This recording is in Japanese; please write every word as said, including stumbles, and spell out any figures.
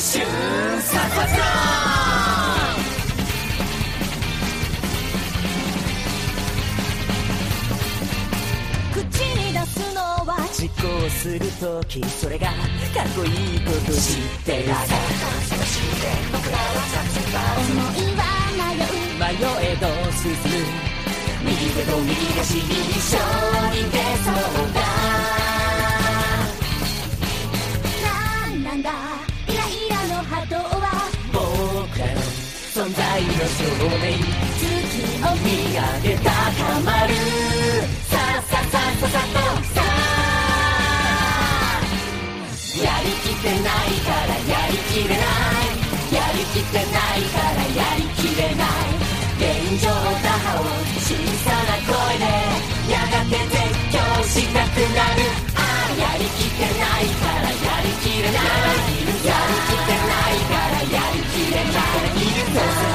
春サササ口に出すのは実行するとき、それがかっこいいこと知ってる。思いは迷う迷えど進む、右手と右足に一緒に出そうだ。なんなんだイライラの波動は、僕らの存在の証明、月を見上げ高まる。さあさあさあさあさあさあ、やりきってないからやりきれない、やりきってないからやりきれない、現状打破を小さな声でやがて絶叫したくなる。ああやりきってないからやりきれない、やりきってないからやりきれない、